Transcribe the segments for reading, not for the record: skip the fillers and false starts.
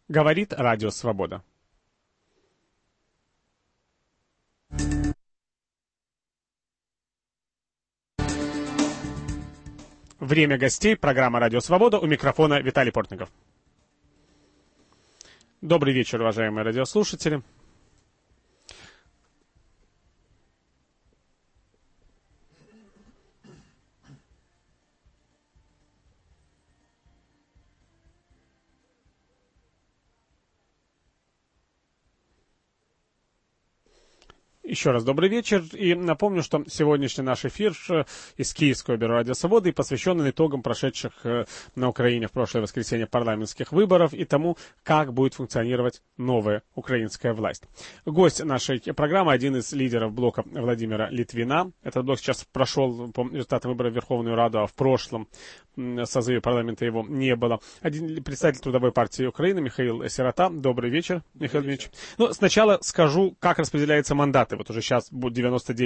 Говорит Радио Свобода. Время гостей. Программа «Радио Свобода». У микрофона Виталий Портников. Добрый вечер, уважаемые радиослушатели. Еще раз добрый вечер, и напомню, что сегодняшний наш эфир из Киевского бюро Радио Свободы посвящен итогам прошедших на Украине в прошлое воскресенье парламентских выборов и тому, как будет функционировать новая украинская власть. Гость нашей программы, один из лидеров блока Владимира Литвина. Этот блок сейчас прошел по результатам выборов в Верховную Раду, а в прошлом созыве парламента его не было. Один представитель Трудовой партии Украины Михаил Сирота. Добрый вечер, Михаил Ильич. Ну, сначала скажу, как распределяются мандаты. Вот уже сейчас будет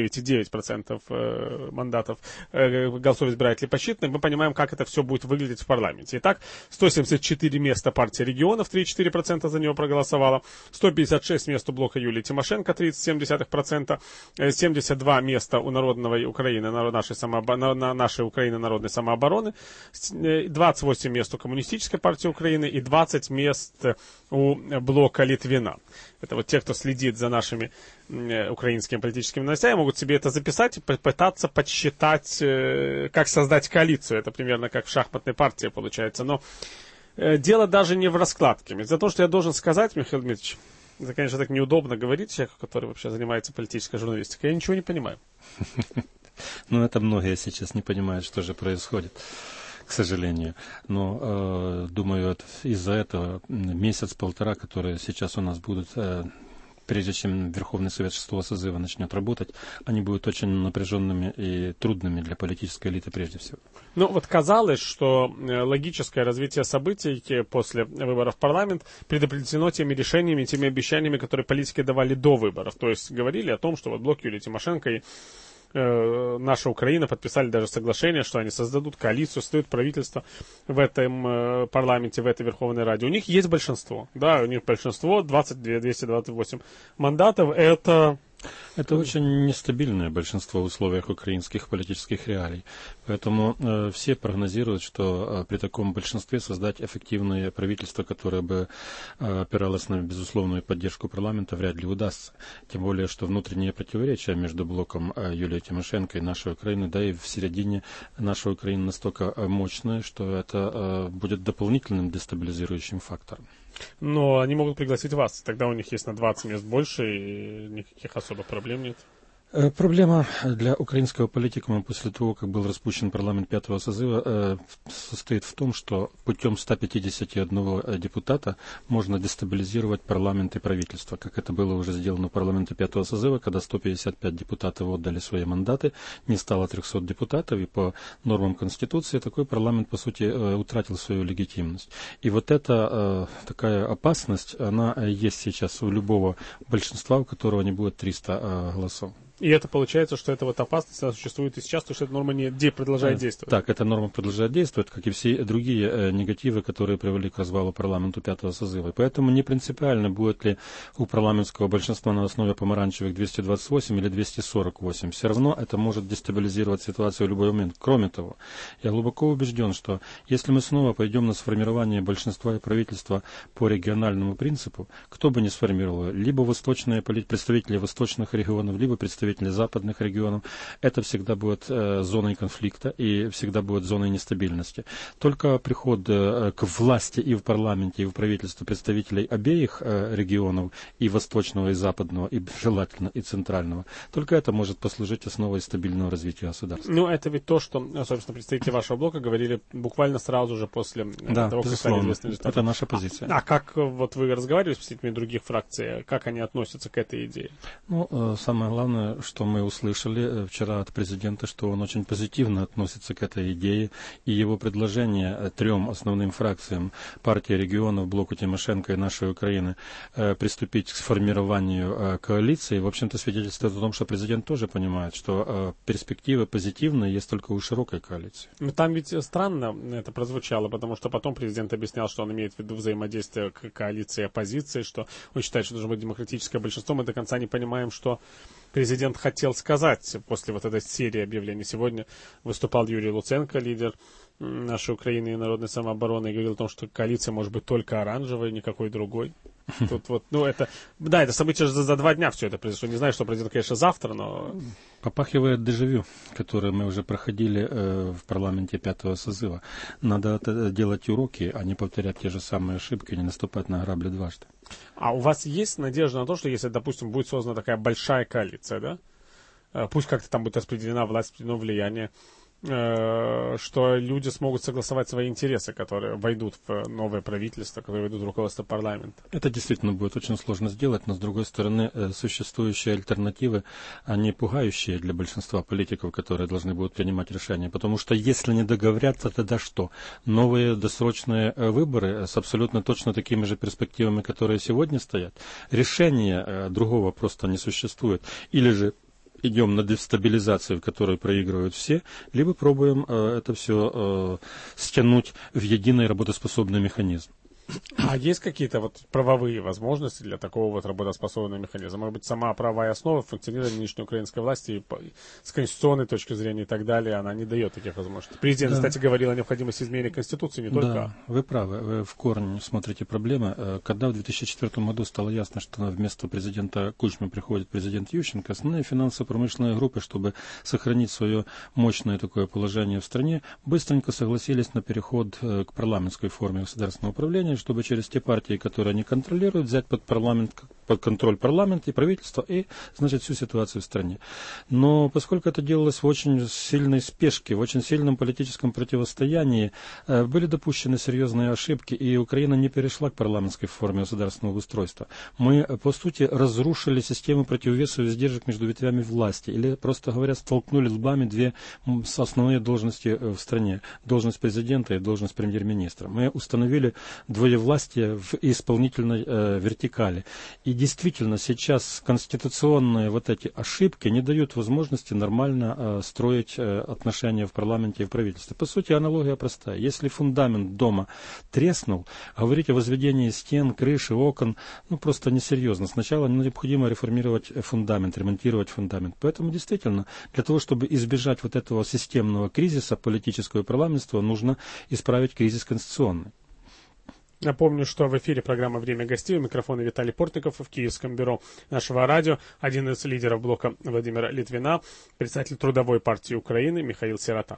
99,9% мандатов голосов избирателей посчитаны. Мы понимаем, как это все будет выглядеть в парламенте. Итак, 174 места партии регионов, 3,4% за него проголосовало. 156 мест у блока Юлии Тимошенко, 30,7%. 72 места у Народной Украины, нашей Украины народной самообороны. 28 мест у Коммунистической партии Украины и 20 мест у блока Литвина. Это вот те, кто следит за нашими украинскими политическими новостями, могут себе это записать и попытаться подсчитать, как создать коалицию. Это примерно как в шахматной партии получается. Но дело даже не в раскладке. За то, что я должен сказать, Михаил Дмитриевич, это, конечно, так неудобно говорить человеку, который вообще занимается политической журналистикой. Я ничего не понимаю. Ну, это многие сейчас не понимают, что же происходит, к сожалению. Но, думаю, из-за этого месяц-полтора, которые сейчас у нас будут, прежде чем Верховный Совет 6-го созыва начнет работать, они будут очень напряженными и трудными для политической элиты прежде всего. Ну, вот казалось, что логическое развитие событий после выборов в парламент предопределено теми решениями, теми обещаниями, которые политики давали до выборов. То есть говорили о том, что вот блок Юлии Тимошенко и наша Украина подписали даже соглашение, что они создадут коалицию, создают правительство в этом парламенте, в этой Верховной Раде. У них есть большинство. Да, у них большинство, 228 мандатов. Это очень нестабильное большинство в условиях украинских политических реалий. Поэтому все прогнозируют, что при таком большинстве создать эффективное правительство, которое бы опиралось на безусловную поддержку парламента, вряд ли удастся. Тем более, что внутренние противоречия между блоком Юлии Тимошенко и нашей Украины, да и в середине нашей Украины настолько мощные, что это будет дополнительным дестабилизирующим фактором. Но они могут пригласить вас, тогда у них есть на 20 мест больше, и никаких особых проблем нет. Проблема для украинского политикума после того, как был распущен парламент 5-го созыва, состоит в том, что путем 151 депутата можно дестабилизировать парламент и правительство, как это было уже сделано в парламенте 5-го созыва, когда 155 депутатов отдали свои мандаты, не стало 300 депутатов, и по нормам Конституции такой парламент, по сути, утратил свою легитимность. И вот эта такая опасность, она есть сейчас у любого большинства, у которого не будет 300 голосов. И это получается, что эта вот опасность она существует и сейчас, потому что эта норма не продолжает действовать. Так, эта норма продолжает действовать, как и все другие негативы, которые привели к развалу парламента 5-го созыва. И поэтому не принципиально, будет ли у парламентского большинства на основе помаранчевых 228 или 248. Все равно это может дестабилизировать ситуацию в любой момент. Кроме того, я глубоко убежден, что если мы снова пойдем на сформирование большинства и правительства по региональному принципу, кто бы ни сформировал, либо представители восточных регионов, либо представители западных регионов, это всегда будет зоной конфликта и всегда будет зоной нестабильности. Только приход к власти и в парламенте, и в правительстве представителей обеих регионов, и восточного, и западного, и желательно и центрального, только это может послужить основой стабильного развития государства. Ну, это ведь то, что, собственно, представители вашего блока говорили буквально сразу же после того, как стали известны результаты. Это наша позиция. А как вот вы разговаривали с представителями других фракций, как они относятся к этой идее? Ну, самое главное, что мы услышали вчера от президента, что он очень позитивно относится к этой идее, и его предложение 3 основным фракциям партии регионов, блоку Тимошенко и нашей Украины приступить к сформированию коалиции, в общем-то, свидетельствует о том, что президент тоже понимает, что перспективы позитивные есть только у широкой коалиции. Но там ведь странно это прозвучало, потому что потом президент объяснял, что он имеет в виду взаимодействие к коалиции и оппозиции, что он считает, что должно быть демократическое большинство. Мы до конца не понимаем, что президент хотел сказать после вот этой серии объявлений. Сегодня выступал Юрий Луценко, лидер нашей Украины и народной самообороны, и говорил о том, что коалиция может быть только оранжевой, никакой другой. Тут вот, ну это, да, это событие же за 2 дня все это произошло. Не знаю, что произойдет, конечно, завтра, но... Попахивает дежавю, которое мы уже проходили в парламенте 5-го созыва. Надо делать уроки, а не повторять те же самые ошибки, не наступать на грабли дважды. А у вас есть надежда на то, что если, допустим, будет создана такая большая коалиция, да, пусть как-то там будет распределена власть, распределено влияние, что люди смогут согласовать свои интересы, которые войдут в новое правительство, которые войдут в руководство парламента? Это действительно будет очень сложно сделать, но, с другой стороны, существующие альтернативы, они пугающие для большинства политиков, которые должны будут принимать решения. Потому что если не договорятся, тогда что? Новые досрочные выборы с абсолютно точно такими же перспективами, которые сегодня стоят? Решения другого просто не существует. Или же идем на дестабилизацию, в которой проигрывают все, либо пробуем это все стянуть в единый работоспособный механизм. А есть какие-то вот правовые возможности для такого вот работоспособного механизма? Может быть, сама правовая основа функционирования нынешней украинской власти и с конституционной точки зрения и так далее, она не дает таких возможностей. Президент, кстати, говорил о необходимости изменения Конституции, не только... Да, вы правы, вы в корень смотрите проблемы. Когда в 2004 году стало ясно, что вместо президента Кучмы приходит президент Ющенко, основные финансово-промышленные группы, чтобы сохранить свое мощное такое положение в стране, быстренько согласились на переход к парламентской форме государственного управления, чтобы через те партии, которые они контролируют, взять под контроль парламент и правительство и, значит, всю ситуацию в стране. Но поскольку это делалось в очень сильной спешке, в очень сильном политическом противостоянии, были допущены серьезные ошибки, и Украина не перешла к парламентской форме государственного устройства. Мы, по сути, разрушили систему противовесов и сдержек между ветвями власти, или, просто говоря, столкнули лбами 2 основные должности в стране. Должность президента и должность премьер-министра. Мы установили двоевластие в исполнительной вертикали. И действительно сейчас конституционные вот эти ошибки не дают возможности нормально строить отношения в парламенте и в правительстве. По сути, аналогия простая. Если фундамент дома треснул, говорить о возведении стен, крыши, окон, ну просто несерьезно. Сначала необходимо реформировать фундамент, ремонтировать фундамент. Поэтому действительно, для того, чтобы избежать вот этого системного кризиса политического и парламентского, нужно исправить кризис конституционный. Напомню, что в эфире программа «Время гостей». У микрофона Виталий Портников в Киевском бюро нашего радио. Один из лидеров блока Владимира Литвина, председатель Трудовой партии Украины Михаил Сирота.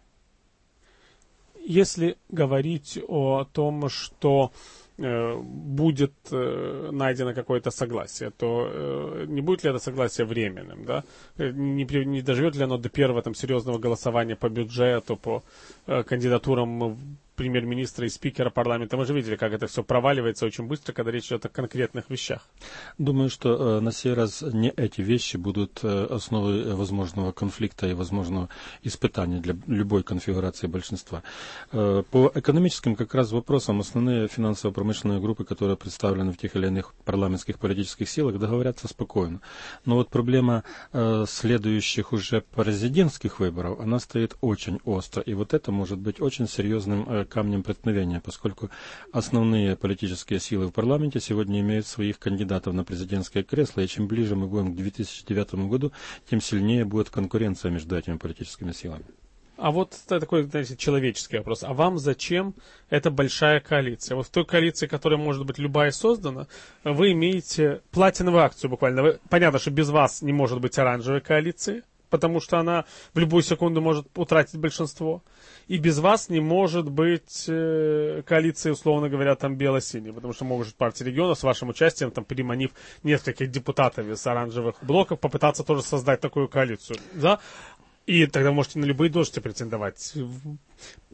Если говорить о том, что будет найдено какое-то согласие, то не будет ли это согласие временным, да? Не доживет ли оно до первого там серьезного голосования по бюджету, по кандидатурам премьер-министра и спикера парламента? Мы же видели, как это все проваливается очень быстро, когда речь идет о конкретных вещах. Думаю, что на сей раз не эти вещи будут основой возможного конфликта и возможного испытания для любой конфигурации большинства. По экономическим как раз вопросам основные финансово-промышленные группы, которые представлены в тех или иных парламентских политических силах, договорятся спокойно. Но вот проблема следующих уже президентских выборов, она стоит очень остро. И вот это может быть очень серьезным камнем преткновения, поскольку основные политические силы в парламенте сегодня имеют своих кандидатов на президентское кресло, и чем ближе мы будем к 2009 году, тем сильнее будет конкуренция между этими политическими силами. А вот такой, знаете, человеческий вопрос. А вам зачем эта большая коалиция? Вот в той коалиции, которая может быть любая создана, вы имеете платиновую акцию буквально. Понятно, что без вас не может быть оранжевой коалиции, потому что она в любую секунду может утратить большинство. И без вас не может быть коалиции, условно говоря, там бело-синей, потому что может партия регионов с вашим участием, там, переманив нескольких депутатов из оранжевых блоков, попытаться тоже создать такую коалицию, да? И тогда можете на любые должности претендовать.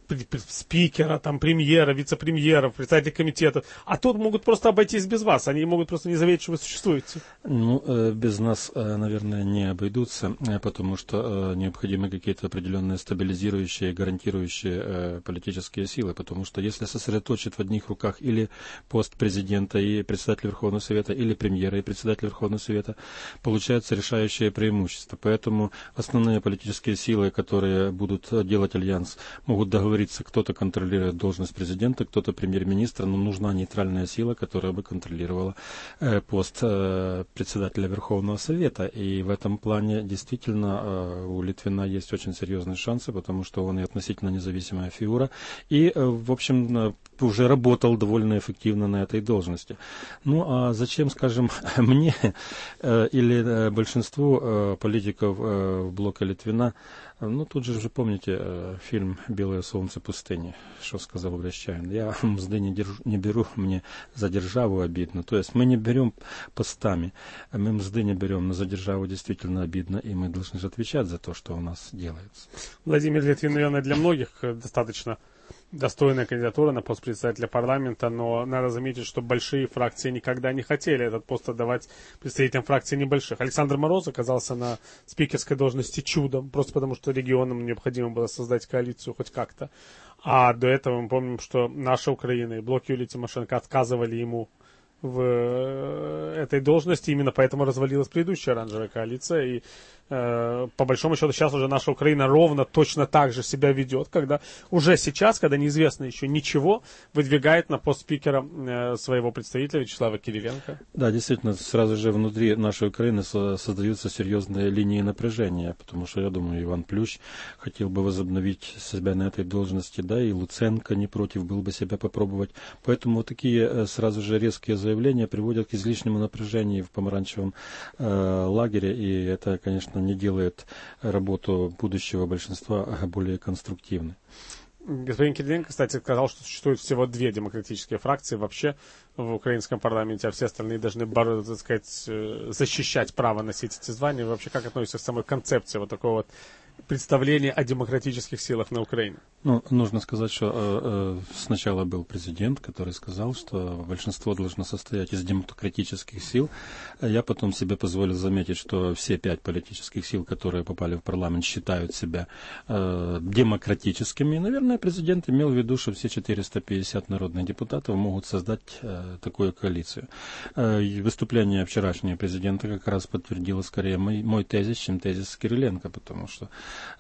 спикера, там, премьера, вице-премьеров, председателей комитета. А тут могут просто обойтись без вас. Они могут просто не заметить, что вы существуете. Ну, без нас, наверное, не обойдутся, потому что необходимы какие-то определенные стабилизирующие, гарантирующие политические силы. Потому что если сосредоточить в одних руках или пост президента и председателя Верховного Совета, или премьера и председателя Верховного Совета, получается решающее преимущество. Поэтому основные политические силы, которые будут делать альянс, могут договориться, кто-то контролирует должность президента, кто-то премьер-министра, но нужна нейтральная сила, которая бы контролировала пост председателя Верховного Совета. И в этом плане действительно у Литвина есть очень серьезные шансы, потому что он и относительно независимая фигура, и, в общем, уже работал довольно эффективно на этой должности. Ну, а зачем, скажем, мне или большинству политиков блока Литвина, ну, тут же уже помните фильм «Белое солнце пустыни», что сказал Брещаин. Я мзды не беру, мне за державу обидно. То есть мы не берем постами, мы мзды не берем, но за державу действительно обидно, и мы должны же отвечать за то, что у нас делается. Владимир Литвин, наверное, для многих достаточно достойная кандидатура на пост председателя парламента, но надо заметить, что большие фракции никогда не хотели этот пост отдавать представителям фракций небольших. Александр Мороз оказался на спикерской должности чудом, просто потому что регионам необходимо было создать коалицию хоть как-то. А до этого мы помним, что наша Украина и блок Юлии Тимошенко отказывали ему в этой должности, именно поэтому развалилась предыдущая оранжевая коалиция, и по большому счету сейчас уже наша Украина ровно точно так же себя ведет, когда уже сейчас, когда неизвестно еще ничего, выдвигает на пост спикера своего представителя Вячеслава Кириленко. Да, действительно, сразу же внутри нашей Украины создаются серьезные линии напряжения, потому что, я думаю, Иван Плющ хотел бы возобновить себя на этой должности, да, и Луценко не против был бы себя попробовать. Поэтому вот такие сразу же резкие заявления приводят к излишнему напряжению в помаранчевом лагере, и это, конечно, не делает работу будущего большинства более конструктивной. Господин Кириленко, кстати, сказал, что существует всего 2 демократические фракции вообще в украинском парламенте, а все остальные должны, так сказать, защищать право носить эти звания. Вы вообще как относитесь к самой концепции вот такого вот представления о демократических силах на Украине? Ну, нужно сказать, что сначала был президент, который сказал, что большинство должно состоять из демократических сил. Я потом себе позволил заметить, что все 5 политических сил, которые попали в парламент, считают себя демократическими. И, наверное, президент имел в виду, что все 450 народных депутатов могут создать такую коалицию. Выступление вчерашнего президента как раз подтвердило скорее мой тезис, чем тезис Кириленко, потому что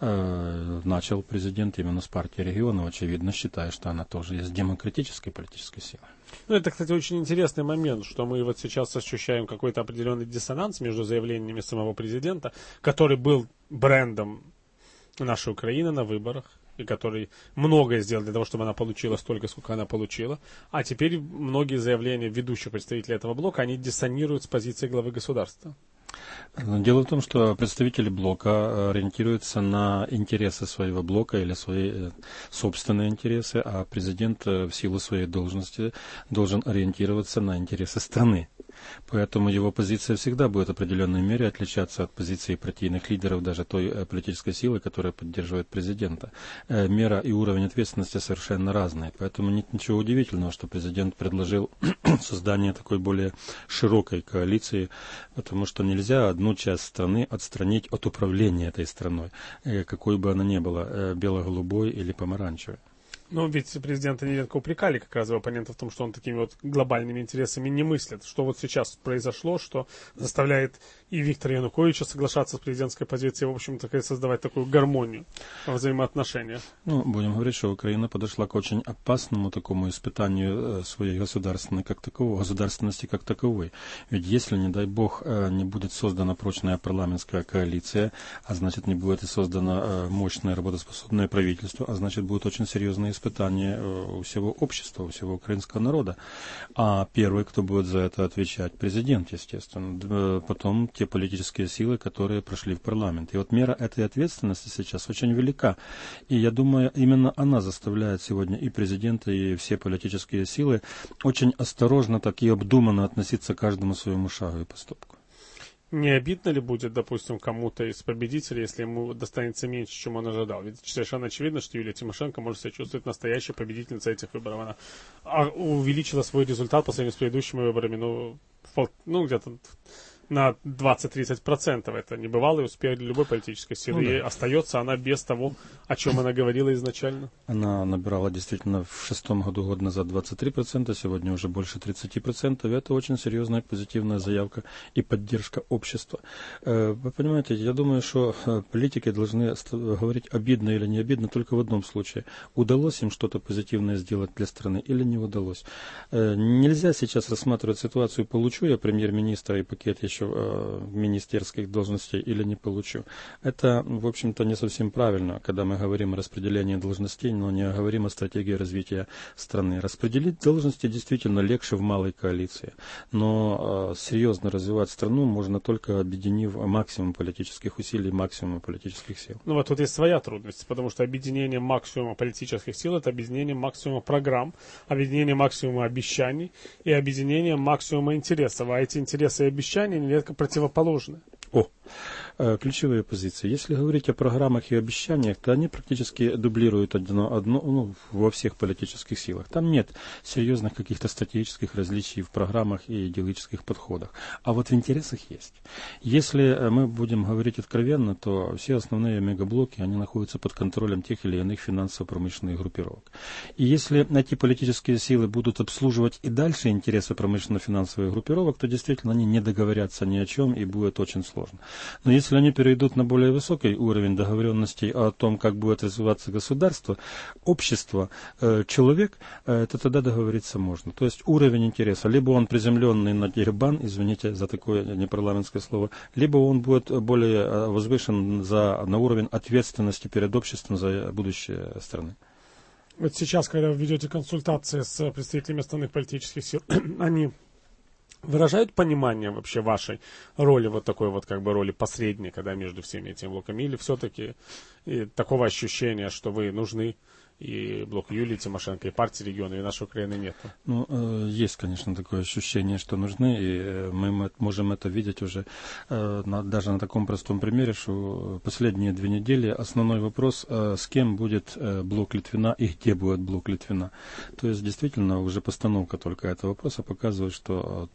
начал президент именно с партии регионов, очевидно, считая, что она тоже есть демократической политической силой. Ну, это, кстати, очень интересный момент, что мы вот сейчас ощущаем какой-то определенный диссонанс между заявлениями самого президента, который был брендом нашей Украины на выборах, и который многое сделал для того, чтобы она получила столько, сколько она получила. А теперь многие заявления ведущих представителей этого блока, они диссонируют с позицией главы государства. Дело в том, что представители блока ориентируются на интересы своего блока или свои собственные интересы, а президент в силу своей должности должен ориентироваться на интересы страны. Поэтому его позиция всегда будет в определенной мере отличаться от позиции партийных лидеров, даже той политической силы, которая поддерживает президента. Мера и уровень ответственности совершенно разные. Поэтому нет ничего удивительного, что президент предложил создание такой более широкой коалиции, потому что нельзя одну часть страны отстранить от управления этой страной, какой бы она ни была, бело-голубой или помаранчевой. Ну, ведь президента нередко упрекали как раз его оппонентов в том, что он такими вот глобальными интересами не мыслит. Что вот сейчас произошло, что заставляет и Виктора Януковича соглашаться с президентской позицией, в общем-то, создавать такую гармонию во взаимоотношениях. Ну, будем говорить, что Украина подошла к очень опасному такому испытанию своей государственности как таковой. Ведь если, не дай бог, не будет создана прочная парламентская коалиция, а значит, не будет и создано мощное работоспособное правительство, а значит, будут очень серьезные испытания у всего общества, у всего украинского народа. А первый, кто будет за это отвечать, президент, естественно. Потом те политические силы, которые прошли в парламент. И вот мера этой ответственности сейчас очень велика. И я думаю, именно она заставляет сегодня и президента, и все политические силы очень осторожно, так и обдуманно относиться к каждому своему шагу и поступку. Не обидно ли будет, допустим, кому-то из победителей, если ему достанется меньше, чем он ожидал? Ведь совершенно очевидно, что Юлия Тимошенко может себя чувствовать настоящей победительницей этих выборов. Она увеличила свой результат по сравнению с предыдущими выборами, где-то на 20-30%. Это небывалый успех для любой политической силы. И остается она без того, о чем она говорила изначально. Она набирала действительно в 2006 году, год назад, 23%, сегодня уже больше 30%. Это очень серьезная позитивная заявка и поддержка общества. Вы понимаете, я думаю, что политики должны говорить, обидно или не обидно, только в одном случае. Удалось им что-то позитивное сделать для страны или не удалось. Нельзя сейчас рассматривать ситуацию, получу я премьер-министра и пакет еще министерских должностей или не получу. Это, в общем-то, не совсем правильно, когда мы говорим о распределении должностей, но не говорим о стратегии развития страны. Распределить должности действительно легче в малой коалиции, но серьезно развивать страну можно только объединив максимум политических усилий, максимум политических сил. Ну вот тут есть своя трудность, потому что объединение максимума политических сил — это объединение максимума программ, объединение максимума обещаний и объединение максимума интересов. А эти интересы и обещания нередко противоположны. Ключевые позиции. Если говорить о программах и обещаниях, то они практически дублируют одно во всех политических силах. Там нет серьезных каких-то стратегических различий в программах и идеологических подходах. А вот в интересах есть. Если мы будем говорить откровенно, то все основные мегаблоки, они находятся под контролем тех или иных финансово-промышленных группировок. И если эти политические силы будут обслуживать и дальше интересы промышленно-финансовых группировок, то действительно они не договорятся ни о чем и будет очень сложно. Но если они перейдут на более высокий уровень договоренностей о том, как будет развиваться государство, общество, человек, то тогда договориться можно. То есть уровень интереса, либо он приземленный на дербан, извините за такое непарламентское слово, либо он будет более возвышен на уровень ответственности перед обществом за будущее страны. Вот сейчас, когда вы ведете консультации с представителями основных политических сил, они выражают понимание вообще вашей роли, вот такой вот как бы роли посредника, да, между всеми этими блоками, или все-таки такого ощущения, что вы нужны, и блок Юлии Тимошенко, и партии региона, и нашей Украины нет? Есть, конечно, такое ощущение, что нужны, и мы можем это видеть уже даже на таком простом примере, что последние 2 недели основной вопрос, с кем будет блок Литвина и где будет блок Литвина. То есть, действительно, уже постановка только этого вопроса показывает, что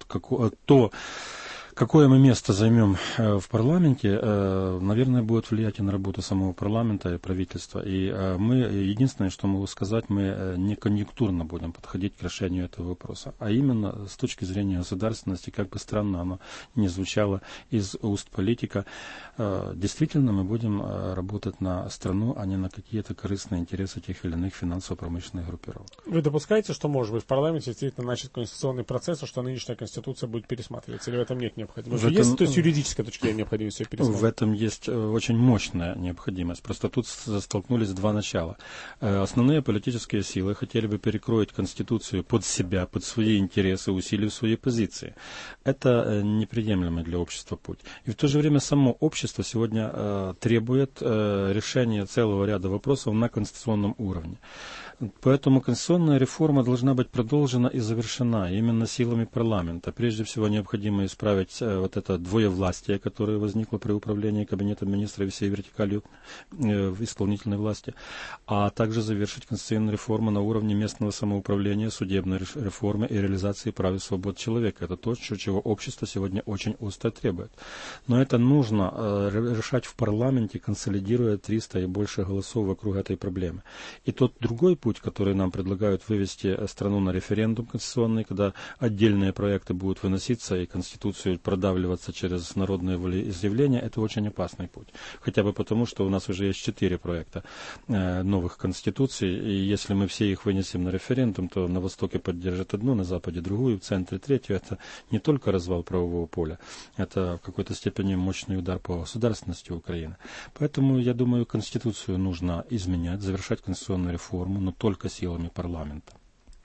какое мы место займем в парламенте, наверное, будет влиять и на работу самого парламента и правительства. И мы, единственное, что могу сказать, мы не конъюнктурно будем подходить к решению этого вопроса, а именно с точки зрения государственности, как бы странно оно ни звучало из уст политика. Действительно, мы будем работать на страну, а не на какие-то корыстные интересы тех или иных финансово-промышленных группировок. Вы допускаете, что, может быть, в парламенте действительно начат конституционный процесс, что нынешняя конституция будет пересматриваться, или в этом нет необходимости? Есть, то есть, юридическая точка зрения необходимость ее пересмотреть? В этом есть очень мощная необходимость. Просто тут столкнулись 2 начала. Основные политические силы хотели бы перекроить Конституцию под себя, под свои интересы, усилив свои позиции. Это неприемлемый для общества путь. И в то же время само общество сегодня требует решения целого ряда вопросов на конституционном уровне. Поэтому конституционная реформа должна быть продолжена и завершена именно силами парламента. Прежде всего, необходимо исправить вот это двоевластие, которое возникло при управлении Кабинетом министров и всей вертикалью исполнительной власти, а также завершить конституционную реформу на уровне местного самоуправления, судебной реформы и реализации прав и свобод человека. Это то, чего общество сегодня очень остро требует. Но это нужно решать в парламенте, консолидируя 300 и больше голосов вокруг этой проблемы. И тот другой путь, который нам предлагают вывести страну на референдум конституционный, когда отдельные проекты будут выноситься и Конституцию продавливаться через народное волеизъявление, это очень опасный путь. Хотя бы потому, что у нас уже есть 4 проекта новых конституций, и если мы все их вынесем на референдум, то на Востоке поддержат одну, на Западе другую, в центре третью. Это не только развал правового поля, это в какой-то степени мощный удар по государственности Украины. Поэтому, я думаю, Конституцию нужно изменять, завершать конституционную реформу, но только силами парламента.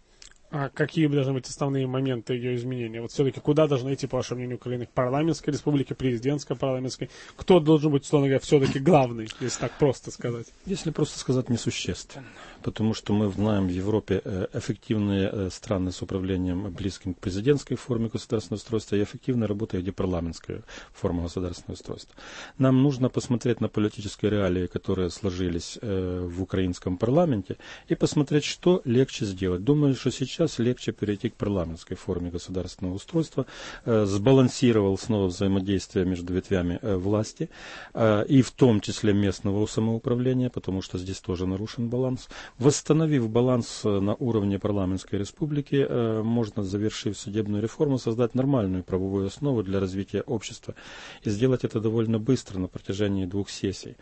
А какие должны быть основные моменты ее изменения? Вот все-таки куда должна идти, по вашему мнению, Украина? К парламентской республике, президентско-парламентской? Кто должен быть, условно говоря, все-таки главный, если так просто сказать? Если просто сказать, несущественно. Потому что мы знаем в Европе эффективные страны с управлением близким к президентской форме государственного устройства и эффективно работает и парламентская форма государственного устройства. Нам нужно посмотреть на политические реалии, которые сложились в украинском парламенте, и посмотреть, что легче сделать. Думаю, что сейчас легче перейти к парламентской форме государственного устройства, сбалансировал снова взаимодействие между ветвями власти, и в том числе местного самоуправления, потому что здесь тоже нарушен баланс. Восстановив баланс на уровне парламентской республики, можно, завершив судебную реформу, создать нормальную правовую основу для развития общества и сделать это довольно быстро, на протяжении 2 сессий.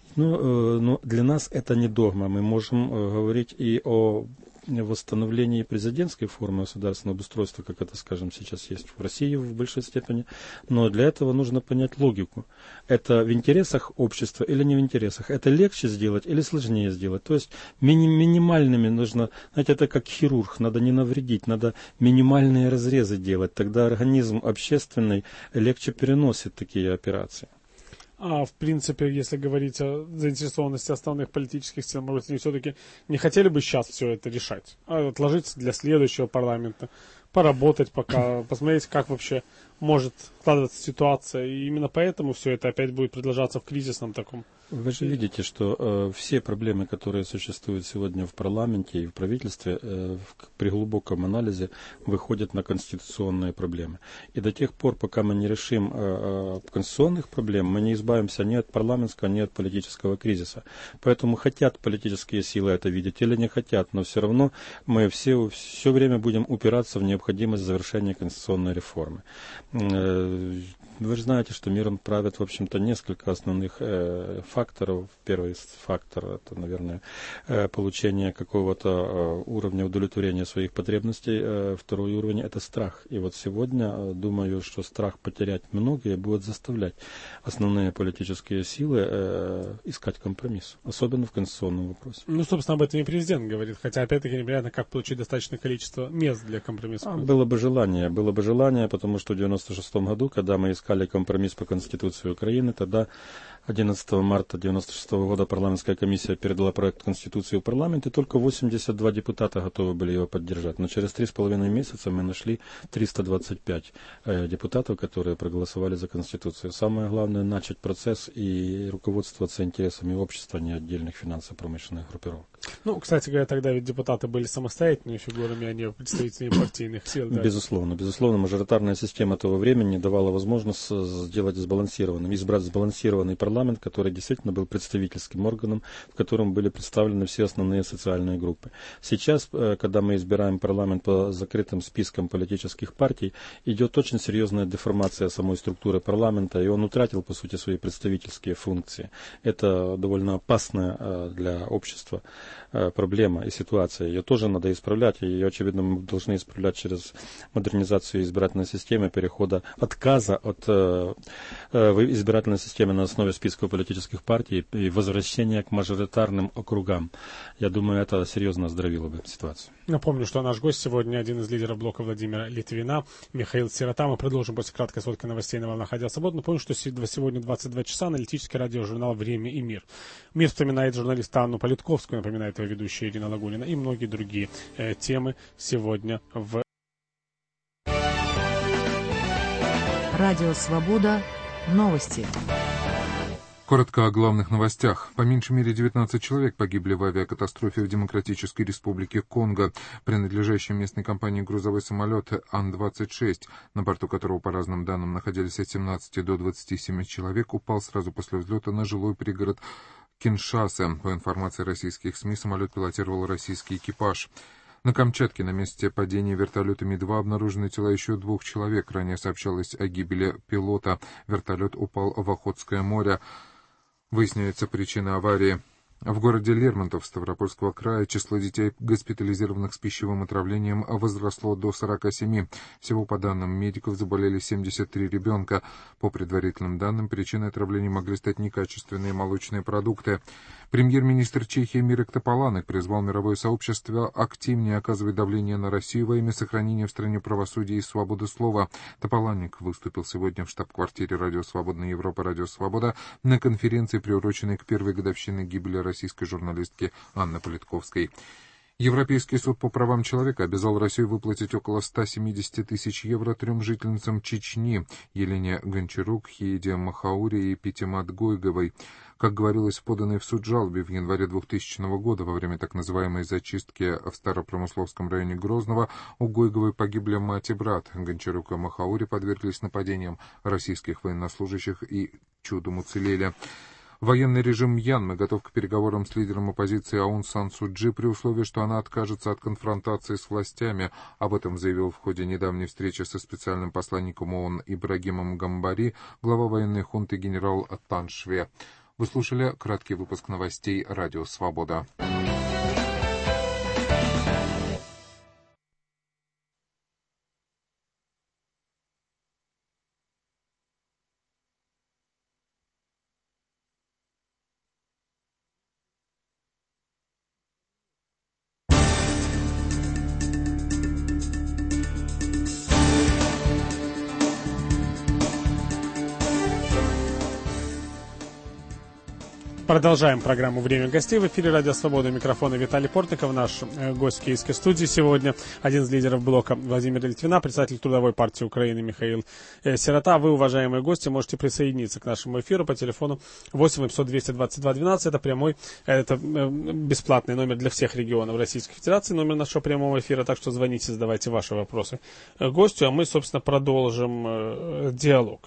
Но для нас это не догма. Мы можем говорить и о восстановлении президентской формы государственного устройства, как это, скажем, сейчас есть в России в большой степени, но для этого нужно понять логику. Это в интересах общества или не в интересах? Это легче сделать или сложнее сделать? То есть минимальными нужно, знаете, это как хирург, надо не навредить, надо минимальные разрезы делать, тогда организм общественный легче переносит такие операции. А в принципе, если говорить о заинтересованности основных политических сил, может, они все-таки не хотели бы сейчас все это решать, а отложиться для следующего парламента, поработать пока, посмотреть, как вообще может складываться ситуация. И именно поэтому все это опять будет продолжаться в кризисном таком. Вы же видите, что все проблемы, которые существуют сегодня в парламенте и в правительстве, при глубоком анализе выходят на конституционные проблемы. И до тех пор, пока мы не решим конституционных проблем, мы не избавимся ни от парламентского, ни от политического кризиса. Поэтому хотят политические силы это видеть или не хотят, но все равно мы все время будем упираться в необходимость завершения конституционной реформы. Вы же знаете, что миром правят, в общем-то, несколько основных факторов. Первый фактор – это, наверное, получение какого-то уровня удовлетворения своих потребностей. Второй уровень – это страх. И вот сегодня, думаю, что страх потерять многое будет заставлять основные политические силы искать компромисс, особенно в конституционном вопросе. Ну, собственно, об этом и президент говорит, хотя, опять-таки, непонятно, как получить достаточное количество мест для компромисса. Было бы желание, потому что в 1996 году, когда мы искали компромисс по Конституции Украины, тогда 11 марта 1996 года парламентская комиссия передала проект Конституции в парламент, и только 82 депутата готовы были его поддержать. Но через 3,5 месяца мы нашли 325 депутатов, которые проголосовали за Конституцию. Самое главное – начать процесс и руководствоваться интересами общества, а не отдельных финансово-промышленных группировок. Ну, кстати говоря, тогда ведь депутаты были самостоятельными фигурами, а не представителями партийных сил. Да? Безусловно, мажоритарная система того времени давала возможность сделать сбалансированным, избрать сбалансированный парламент, который действительно был представительским органом, в котором были представлены все основные социальные группы. Сейчас, когда мы избираем парламент по закрытым спискам политических партий, идет очень серьезная деформация самой структуры парламента, и он утратил, по сути, свои представительские функции. Это довольно опасная для общества проблема и ситуация. Ее тоже надо исправлять, и ее, очевидно, мы должны исправлять через модернизацию избирательной системы, перехода, отказа от избирательной системы на основе списков политических партий и возвращения к мажоритарным округам. Я думаю, это серьезно оздоровило бы ситуацию. Напомню, что наш гость сегодня один из лидеров блока Владимира Литвина, Михаил Сирота. Мы продолжим после краткой сводки новостей на волнах Радио Свобода. Напомню, что сегодня 22 часа аналитический радиожурнал «Время и мир». Мир вспоминает журналиста Анну Политковскую, напоминает его ведущая Ирина Лагунина и многие другие темы сегодня в Радио Свобода. Новости. Коротко о главных новостях. По меньшей мере 19 человек погибли в авиакатастрофе в Демократической Республике Конго. Принадлежащий местной компании грузовой самолет Ан-26, на борту которого, по разным данным, находились от 17 до 27 человек, упал сразу после взлета на жилой пригород Киншасы. По информации российских СМИ, самолет пилотировал российский экипаж. На Камчатке на месте падения вертолета Ми-2 обнаружены тела еще 2 человек. Ранее сообщалось о гибели пилота. Вертолет упал в Охотское море. Выясняется причина аварии. В городе Лермонтов Ставропольского края число детей, госпитализированных с пищевым отравлением, возросло до 47. Всего, по данным медиков, заболели 73 ребенка. По предварительным данным, причиной отравления могли стать некачественные молочные продукты. Премьер-министр Чехии Мирек Топаланек призвал мировое сообщество активнее оказывать давление на Россию во имя сохранения в стране правосудия и свободы слова. Топаланек выступил сегодня в штаб-квартире Радио Свобода Европа «Радио Свобода» на конференции, приуроченной к первой годовщине гибели российской журналистки Анны Политковской. Европейский суд по правам человека обязал Россию выплатить около 170 тысяч евро 3 жительницам Чечни – Елене Гончарук, Хейде Махаури и Питимат Гойговой. Как говорилось в поданной в суд жалобе в январе 2000 года, во время так называемой зачистки в Старопромысловском районе Грозного, у Гойговой погибли мать и брат. Гончарук и Махаури подверглись нападениям российских военнослужащих и чудом уцелели. Военный режим Мьянмы готов к переговорам с лидером оппозиции Аун Сан Су Чжи при условии, что она откажется от конфронтации с властями. Об этом заявил в ходе недавней встречи со специальным посланником ООН Ибрагимом Гамбари глава военной хунты генерал Тан Шве. Вы слушали краткий выпуск новостей «Радио Свобода». Продолжаем программу «Время гостей». В эфире «Радио Свобода». Микрофона Виталий Портников. Наш гость в киевской студии сегодня. Один из лидеров блока Владимир Литвина, председатель Трудовой партии Украины Михаил Сирота. Вы, уважаемые гости, можете присоединиться к нашему эфиру по телефону 8 800 222 12. Это прямой, это бесплатный номер для всех регионов Российской Федерации, номер нашего прямого эфира. Так что звоните, задавайте ваши вопросы гостю, а мы, собственно, продолжим диалог.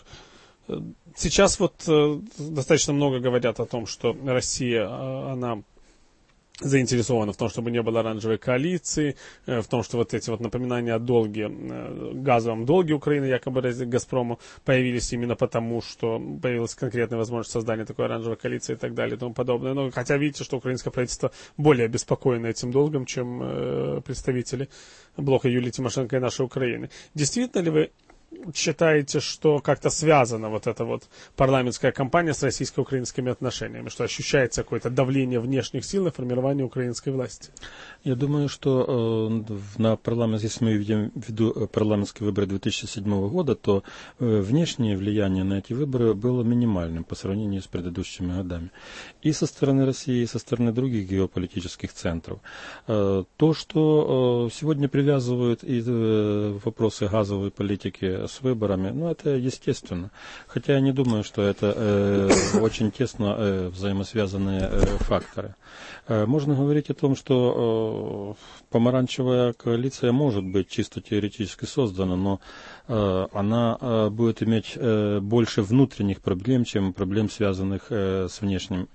Сейчас вот достаточно много говорят о том, что Россия, она заинтересована в том, чтобы не было оранжевой коалиции, в том, что вот эти вот напоминания о долге, газовом долге Украины, якобы Газпрому, появились именно потому, что появилась конкретная возможность создания такой оранжевой коалиции и так далее и тому подобное. Но хотя видите, что украинское правительство более обеспокоено этим долгом, чем представители блока Юлии Тимошенко и нашей Украины. Действительно ли вы считаете, что как-то связана вот эта вот парламентская кампания с российско-украинскими отношениями, что ощущается какое-то давление внешних сил на формирование украинской власти? Я думаю, что на парламент, если мы видим в виду парламентские выборы 2007 года, то внешнее влияние на эти выборы было минимальным по сравнению с предыдущими годами. И со стороны России, и со стороны других геополитических центров. То, что сегодня привязывают и вопросы газовой политики с выборами, ну, это естественно. Хотя я не думаю, что это очень тесно взаимосвязанные факторы. Можно говорить о том, что помаранчевая коалиция может быть чисто теоретически создана, но она будет иметь больше внутренних проблем, чем проблем, связанных с внешним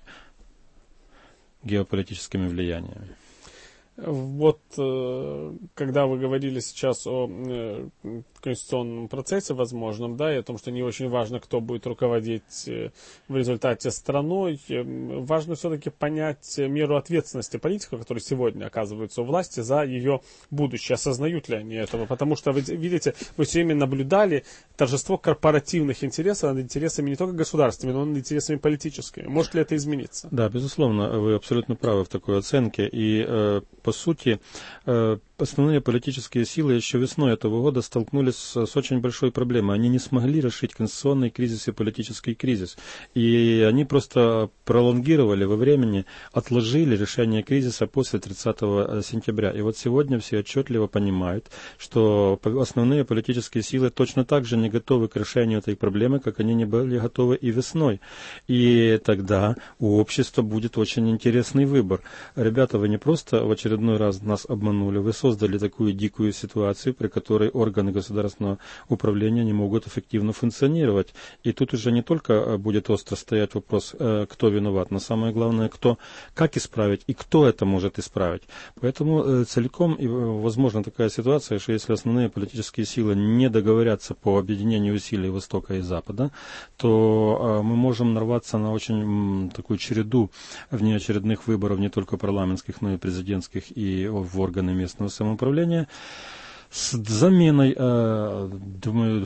геополитическими влияниями. Вот, когда вы говорили сейчас о конституционном процессе возможном, да, и о том, что не очень важно, кто будет руководить в результате страной, важно все-таки понять меру ответственности политиков, которые сегодня оказываются у власти, за ее будущее. Осознают ли они этого? Потому что, вы видите, вы все время наблюдали торжество корпоративных интересов над интересами не только государственными, но и над интересами политическими. Может ли это измениться? Да, безусловно, вы абсолютно правы в такой оценке. И, по сути, основные политические силы еще весной этого года столкнулись с очень большой проблемой. Они не смогли решить конституционный кризис и политический кризис. И они просто пролонгировали во времени, отложили решение кризиса после 30 сентября. И вот сегодня все отчетливо понимают, что основные политические силы точно так же не готовы к решению этой проблемы, как они не были готовы и весной. И тогда у общества будет очень интересный выбор. Ребята, вы не просто в очередной раз нас обманули, вы создали такую дикую ситуацию, при которой органы государственного управления не могут эффективно функционировать. И тут уже не только будет остро стоять вопрос, кто виноват, но самое главное, как исправить и кто это может исправить. Поэтому целиком возможна такая ситуация, что если основные политические силы не договорятся по объединению усилий Востока и Запада, то мы можем нарваться на очень такую череду внеочередных выборов, не только парламентских, но и президентских, и в органы местного самоуправления. С заменой, думаю,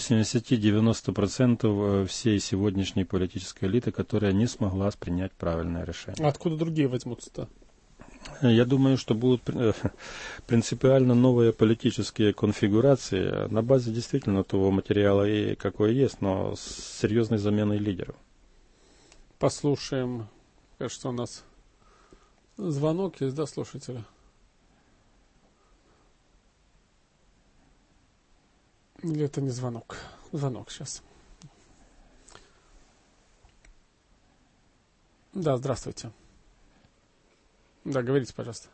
80-90% всей сегодняшней политической элиты, которая не смогла принять правильное решение. А откуда другие возьмутся-то? Я думаю, что будут принципиально новые политические конфигурации на базе действительно того материала, и какой есть, но с серьезной заменой лидеров. Послушаем. Кажется, у нас звонок есть, да, слушателя? Или это не звонок? Звонок сейчас. Да, здравствуйте. Да, говорите, пожалуйста.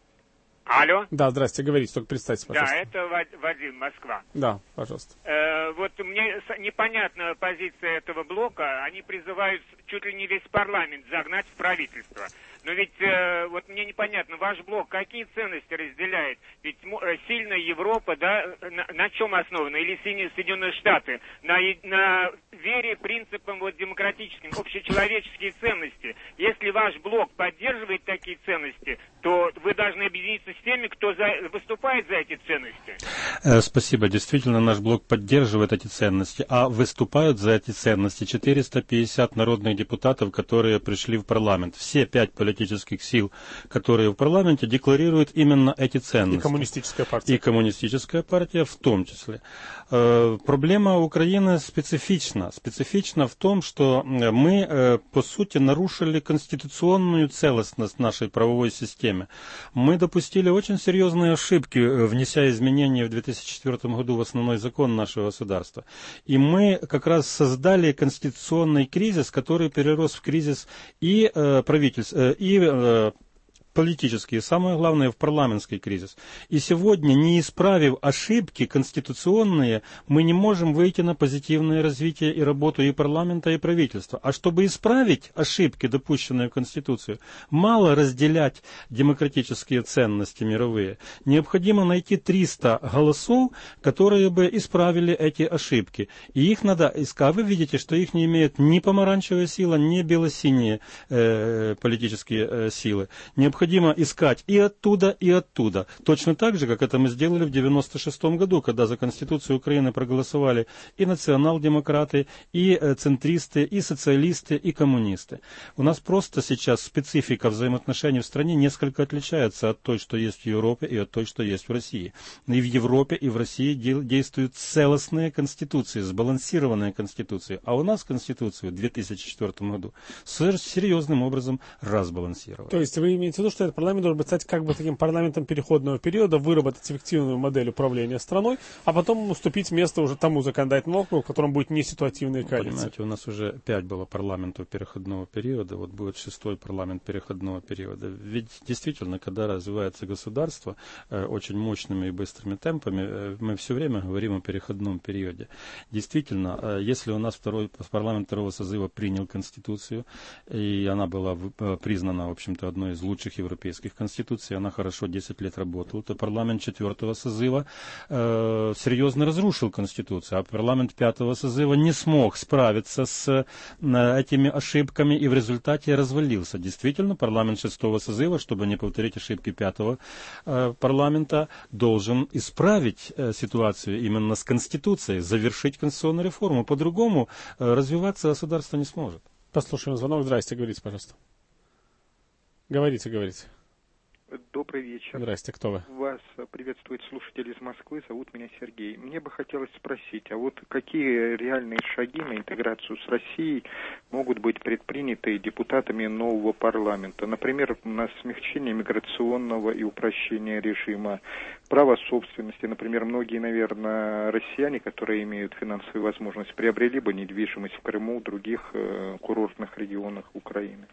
Алло? Да, здрасте, говорите, только представьте, пожалуйста. Да, это Вадим, Москва. Да, пожалуйста. Вот мне непонятна позиция этого блока. Они призывают чуть ли не весь парламент загнать в правительство. Но ведь вот мне непонятно, ваш блок какие ценности разделяет? Ведь сильная Европа, да, на чем основана? Или сильные Соединенные Штаты? На вере, принципам вот, демократическим, общечеловеческие ценности. Если ваш блок поддерживает такие ценности, то вы должны объединиться с теми, кто выступает за эти ценности. Спасибо. Действительно, наш блок поддерживает эти ценности, а выступают за эти ценности 450 народных депутатов, которые пришли в парламент. Все 5 политических сил, которые в парламенте, декларируют именно эти ценности. И коммунистическая партия. И коммунистическая партия в том числе. Проблема Украины специфична. Специфична в том, что мы, по сути, нарушили конституционную целостность нашей правовой системы. Мы допустили очень серьезные ошибки, внеся изменения в 2004 году в основной закон нашего государства. И мы как раз создали конституционный кризис, который перерос в кризис и правительства, и политический, и самое главное, в парламентский кризис. И сегодня, не исправив ошибки конституционные, мы не можем выйти на позитивное развитие и работу и парламента, и правительства. А чтобы исправить ошибки, допущенные в Конституцию, мало разделять демократические ценности мировые. Необходимо найти 300 голосов, которые бы исправили эти ошибки. И их надо искать. Вы видите, что их не имеет ни помаранчевая сила, ни бело-синие политические силы. Необходимо искать и оттуда, и оттуда. Точно так же, как это мы сделали в 1996 году, когда за Конституцию Украины проголосовали и национал-демократы, и центристы, и социалисты, и коммунисты. У нас просто сейчас специфика взаимоотношений в стране несколько отличается от той, что есть в Европе, и от той, что есть в России. И в Европе, и в России действуют целостные конституции, сбалансированные конституции. А у нас Конституцию в 2004 году серьезным образом разбалансировали. То есть вы имеете в виду, что этот парламент должен быть, стать как бы таким парламентом переходного периода, выработать эффективную модель управления страной, а потом уступить место уже тому законодательному округу, в котором будет не ситуативные коалиции. Понимаете, у нас уже 5 было парламентов переходного периода, вот будет 6-й парламент переходного периода. Ведь действительно, когда развивается государство очень мощными и быстрыми темпами, мы все время говорим о переходном периоде. Действительно, если у нас парламент второго созыва принял Конституцию, и она была признана, в общем-то, одной из лучших европейских конституций, она хорошо 10 лет работала, то парламент 4-го созыва серьезно разрушил Конституцию, а парламент 5-го созыва не смог справиться с этими ошибками и в результате развалился. Действительно, парламент 6-го созыва, чтобы не повторить ошибки 5-го парламента, должен исправить ситуацию именно с Конституцией, завершить конституционную реформу. По-другому развиваться государство не сможет. Послушаем звонок. Здрасте, говорите, пожалуйста. Говорите. Добрый вечер. Здрасте, кто вы? Вас приветствует слушатель из Москвы, зовут меня Сергей. Мне бы хотелось спросить, а вот какие реальные шаги на интеграцию с Россией могут быть предприняты депутатами нового парламента? Например, на смягчение миграционного и упрощение режима, права собственности. Например, многие, наверное, россияне, которые имеют финансовую возможность, приобрели бы недвижимость в Крыму, в других курортных регионах Украины.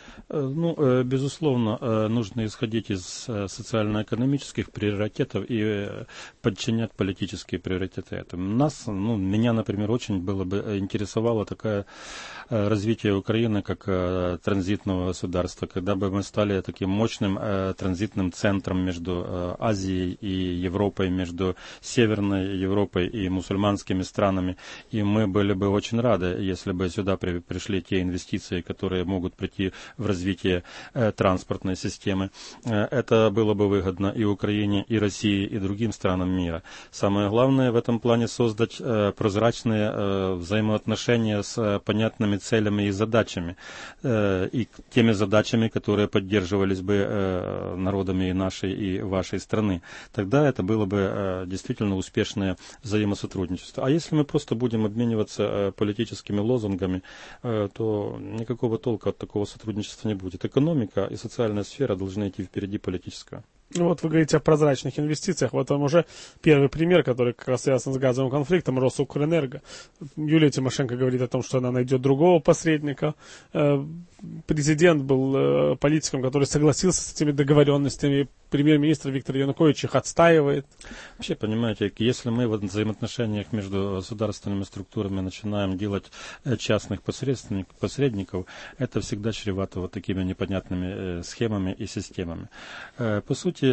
Ну, безусловно, нужно исходить из социально-экономических приоритетов и подчинять политические приоритеты этому. Меня, например, очень было бы интересовало такое развитие Украины как транзитного государства, когда бы мы стали таким мощным транзитным центром между Азией и и Европой, между Северной Европой и мусульманскими странами. И мы были бы очень рады, если бы сюда пришли те инвестиции, которые могут прийти в развитие транспортной системы. Это было бы выгодно и Украине, и России, и другим странам мира. Самое главное в этом плане создать прозрачные взаимоотношения с понятными целями и задачами. И теми задачами, которые поддерживались бы народами и нашей, и вашей страны. Тогда это было бы действительно успешное взаимосотрудничество. А если мы просто будем обмениваться политическими лозунгами, то никакого толка от такого сотрудничества не будет. Экономика и социальная сфера должны идти впереди политического. Ну вот вы говорите о прозрачных инвестициях. Вот вам уже первый пример, который как раз связан с газовым конфликтом, Росукрэнерго. Юлия Тимошенко говорит о том, что она найдет другого посредника. Президент был политиком, который согласился с этими договоренностями. Премьер-министр Виктор Янукович их отстаивает. Вообще, понимаете, если мы в взаимоотношениях между государственными структурами начинаем делать частных посредников, это всегда чревато вот такими непонятными схемами и системами. По сути,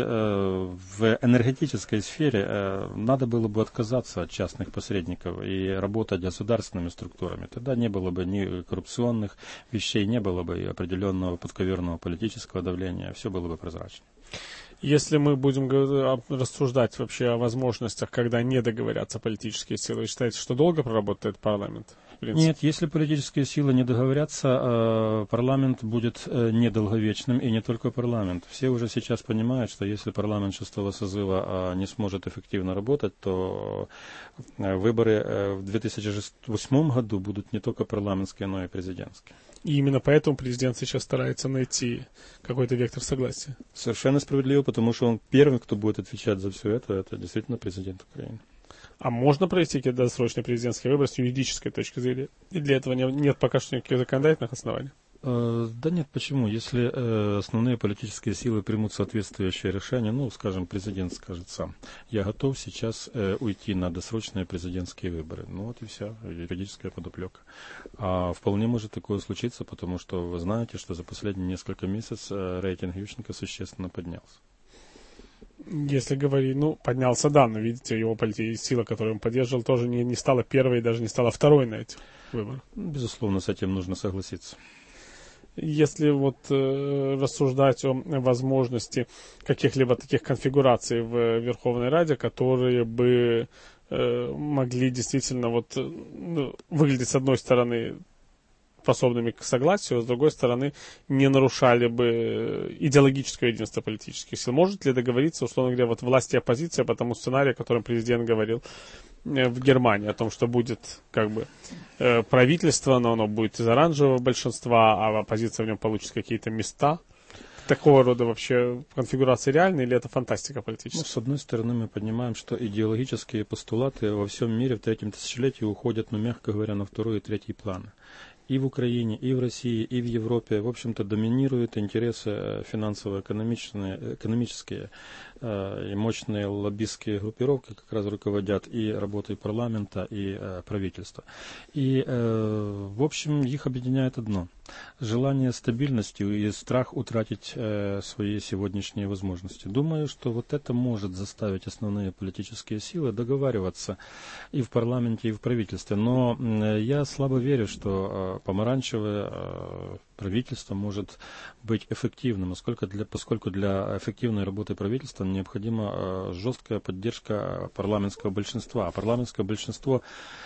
в энергетической сфере надо было бы отказаться от частных посредников и работать государственными структурами. Тогда не было бы ни коррупционных вещей, не было бы и определенного подковерного политического давления, все было бы прозрачно. Если мы будем рассуждать вообще о возможностях, когда не договорятся политические силы, вы считаете, что долго проработает парламент? Нет, если политические силы не договорятся, парламент будет недолговечным, и не только парламент. Все уже сейчас понимают, что если парламент 6-го созыва не сможет эффективно работать, то выборы в 2008 году будут не только парламентские, но и президентские. И именно поэтому президент сейчас старается найти какой-то вектор согласия. Совершенно справедливо, потому что он первый, кто будет отвечать за все это действительно президент Украины. А можно провести какие-то досрочные президентские выборы с юридической точки зрения? И для этого нет пока что никаких законодательных оснований? Да нет, почему? Если основные политические силы примут соответствующее решение, ну, скажем, президент скажет сам, я готов сейчас уйти на досрочные президентские выборы. Ну вот и вся юридическая подоплека. А вполне может такое случиться, потому что вы знаете, что за последние несколько месяцев рейтинг Ющенко существенно поднялся. Если говорить, поднялся, да, но видите, его сила, которую он поддерживал, тоже не стала первой, даже не стала второй на этих выборах. Безусловно, с этим нужно согласиться. Если рассуждать о возможности каких-либо таких конфигураций в Верховной Раде, которые бы могли действительно выглядеть с одной стороны способными к согласию, а с другой стороны не нарушали бы идеологическое единство политических сил. Может ли договориться, условно говоря, власть и оппозиция по тому сценарию, о котором президент говорил в Германии, о том, что будет правительство, но оно будет из оранжевого большинства, а оппозиция в нем получит какие-то места? Такого рода вообще конфигурации реальны или это фантастика политическая? С одной стороны, мы понимаем, что идеологические постулаты во всем мире в третьем тысячелетии уходят, мягко говоря, на второй и третий план. И в Украине, и в России, и в Европе, в общем-то, доминируют интересы финансово-экономические, и мощные лоббистские группировки как раз руководят и работой парламента, и правительства. И, в общем, их объединяет одно – желание стабильности и страх утратить свои сегодняшние возможности. Думаю, что это может заставить основные политические силы договариваться и в парламенте, и в правительстве. Но я слабо верю, что помаранчевое правительство может быть эффективным, поскольку для эффективной работы правительства необходима жесткая поддержка парламентского большинства. А парламентское большинство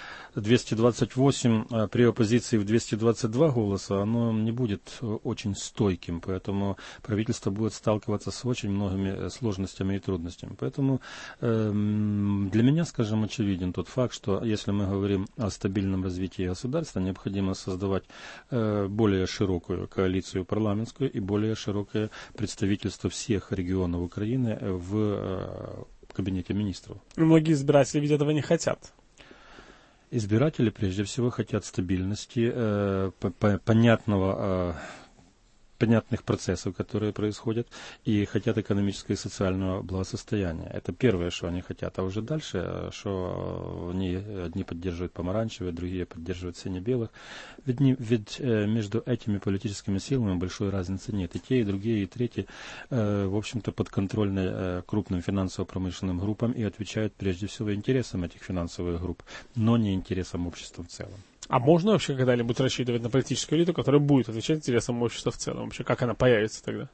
228 при оппозиции в 222 голоса, оно не будет очень стойким, поэтому правительство будет сталкиваться с очень многими сложностями и трудностями. Поэтому для меня, скажем, очевиден тот факт, что если мы говорим о стабильном развитии государства, необходимо создавать более широкую коалицию парламентскую и более широкое представительство всех регионов Украины в кабинете министров. Многие избиратели ведь этого не хотят. Избиратели прежде всего хотят стабильности, понятного понятных процессов, которые происходят, и хотят экономического и социального благосостояния. Это первое, что они хотят. А уже дальше, что они одни поддерживают помаранчевые, другие поддерживают сине-белых. Ведь между этими политическими силами большой разницы нет. И те, и другие, и третьи, в общем-то, подконтрольны крупным финансово-промышленным группам и отвечают прежде всего интересам этих финансовых групп, но не интересам общества в целом. А можно вообще когда-нибудь рассчитывать на политическую элиту, которая будет отвечать интересам общества в целом? Вообще, как она появится тогда?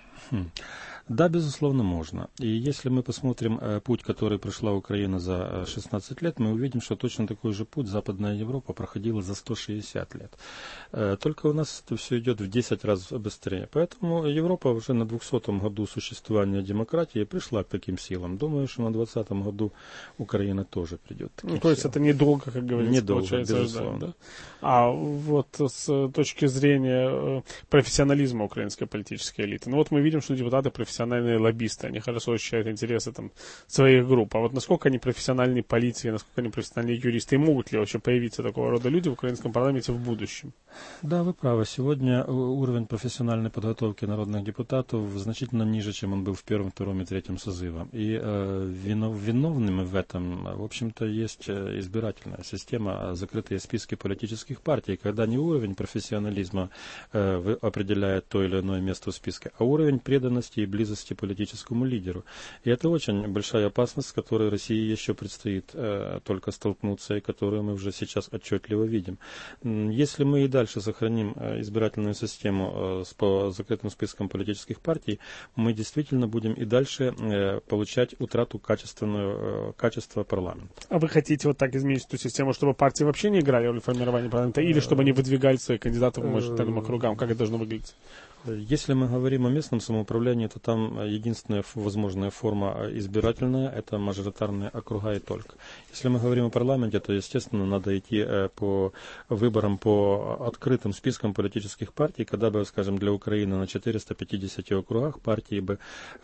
Да, безусловно, можно. И если мы посмотрим путь, который прошла Украина за 16 лет, мы увидим, что точно такой же путь Западная Европа проходила за 160 лет. Только у нас это все идет в 10 раз быстрее. Поэтому Европа уже на 200-м году существования демократии пришла к таким силам. Думаю, что на 2020 году Украина тоже придет к таким то есть силам. это недолго, как говорится, недолго, получается, безусловно. ждать, да? А вот с точки зрения профессионализма украинской политической элиты, ну вот мы видим, что депутаты профессиональные лоббисты, они хорошо защищают интересы там своих групп. А вот насколько они профессиональные политики, насколько они профессиональные юристы, и могут ли вообще появиться такого рода люди в украинском парламенте в будущем? Да, вы правы. Сегодня уровень профессиональной подготовки народных депутатов значительно ниже, чем он был в первом, втором и третьем созыве. И виновными в этом, в общем-то, есть избирательная система, закрытые списки политических партий, когда не уровень профессионализма определяет то или иное место в списке, а уровень преданности и близости политическому лидеру. И это очень большая опасность, с которой России еще предстоит только столкнуться, и которую мы уже сейчас отчетливо видим. Если мы и дальше сохраним избирательную систему по закрытым спискам политических партий, мы действительно будем и дальше получать утрату качества парламента. А вы хотите вот так изменить эту систему, чтобы партии вообще не играли роль формирования парламента, или чтобы они выдвигали своих кандидатов по мажоритарным округам? Как это должно выглядеть? Если мы говорим о местном самоуправлении, то там единственная возможная форма избирательная – это мажоритарные округа и только. Если мы говорим о парламенте, то, естественно, надо идти по выборам по открытым спискам политических партий, когда бы, скажем, для Украины на 450 округах партии бы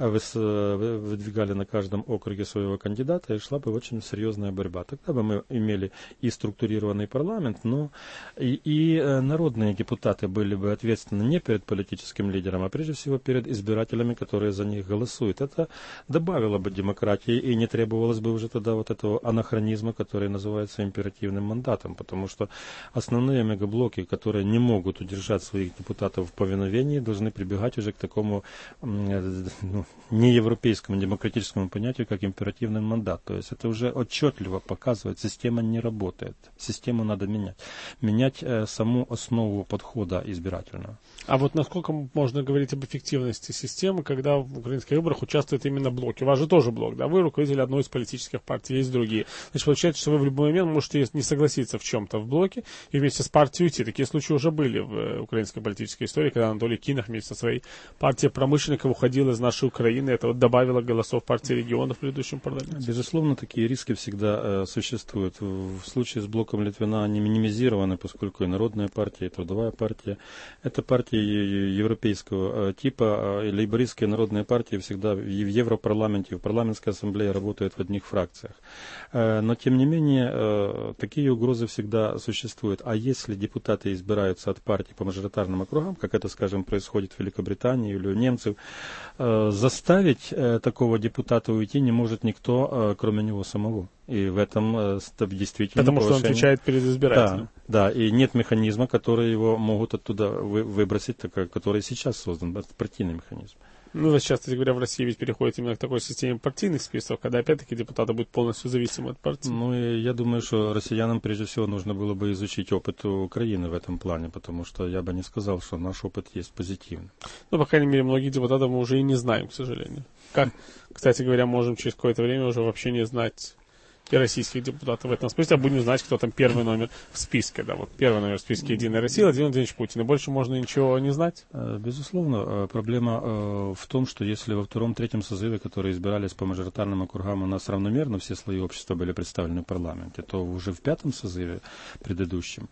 выдвигали на каждом округе своего кандидата, и шла бы очень серьезная борьба. Тогда бы мы имели и структурированный парламент, но и народные депутаты были бы ответственны не перед политическим лидером, а прежде всего перед избирателями, которые за них голосуют. Это добавило бы демократии, и не требовалось бы уже тогда вот этого анахронизма, который называется императивным мандатом, потому что основные мегаблоки, которые не могут удержать своих депутатов в повиновении, должны прибегать уже к такому неевропейскому демократическому понятию, как императивный мандат. То есть это уже отчетливо показывает, система не работает. Систему надо менять. Менять саму основу подхода избирательного. А вот насколько можно говорить об эффективности системы, когда в украинских выборах участвуют именно блоки? У вас же тоже блок, да? Вы руководитель одной из политических партий, есть другие. Значит, получается, что вы в любой момент можете не согласиться в чем-то в блоке и вместе с партией уйти. Такие случаи уже были в украинской политической истории, когда Анатолий Кинах вместе со своей партией промышленников уходил из нашей Украины. Это вот добавило голосов партии регионов в предыдущем парламенте. Безусловно, такие риски всегда существуют. В случае с блоком Литвина они минимизированы, поскольку и Народная партия, и Трудовая партия – это партии европейского типа, лейбористские народные партии всегда в Европарламенте, в парламентской ассамблее работают в одних фракциях. Но, тем не менее, такие угрозы всегда существуют. А если депутаты избираются от партий по мажоритарным округам, как это, скажем, происходит в Великобритании или у немцев, заставить такого депутата уйти не может никто, кроме него самого. И в этом действительно потому что он отвечает перед избирателем. Да, и нет механизма, который его могут оттуда выбросить, который сейчас создан, это партийный механизм. Ну, сейчас, кстати говоря, в России ведь переходит именно к такой системе партийных списков, когда опять-таки депутаты будут полностью зависимы от партии. Ну, и я думаю, что россиянам прежде всего нужно было бы изучить опыт Украины в этом плане, потому что я бы не сказал, что наш опыт есть позитивный. Ну, по крайней мере, многих депутатов мы уже и не знаем, к сожалению. Как, кстати говоря, можем через какое-то время уже вообще не знать и российских депутатов в этом смысле, а будем знать, кто там первый номер в списке. Да, вот первый номер в списке «Единая Россия» Владимир Владимирович Путин. И больше можно ничего не знать? Безусловно. Проблема в том, что если во втором-третьем созыве, которые избирались по мажоритарным округам, у нас равномерно все слои общества были представлены в парламенте, то уже в пятом созыве предыдущем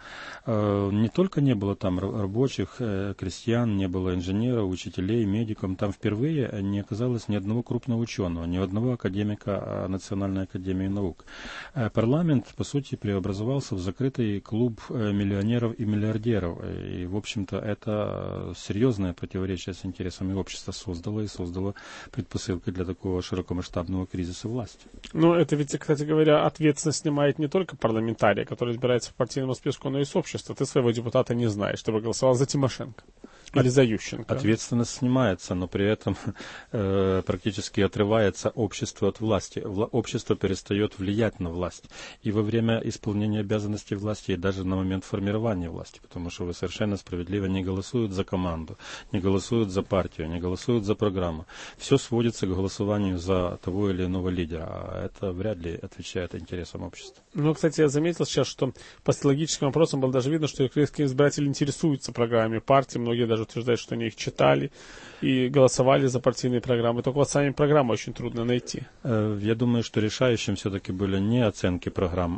не только не было там рабочих, крестьян, не было инженеров, учителей, медиков, там впервые не оказалось ни одного крупного ученого, ни одного академика Национальной академии наук. блок. Парламент, по сути, преобразовался в закрытый клуб миллионеров и миллиардеров. И, в общем-то, это серьезное противоречие с интересами общества создало предпосылки для такого широкомасштабного кризиса власти. Ну, это ведь, кстати говоря, ответственность снимает не только парламентария, который избирается по партийному списку, но и с общества. Ты своего депутата не знаешь, ты бы голосовал за Тимошенко. Или за Ющенко. Ответственность снимается, но при этом практически отрывается общество от власти. Общество перестает влиять на власть. И во время исполнения обязанностей власти, и даже на момент формирования власти. Потому что вы совершенно справедливо не голосуют за команду, не голосуют за партию, не голосуют за программу. Все сводится к голосованию за того или иного лидера. А это вряд ли отвечает интересам общества. Ну, кстати, я заметил сейчас, что по социологическим вопросам было даже видно, что украинские избиратели интересуются программами партии. Многие даже утверждают, что они их читали и голосовали за партийные программы. Только вот сами программы очень трудно найти. Я думаю, что решающим все-таки были не оценки программ,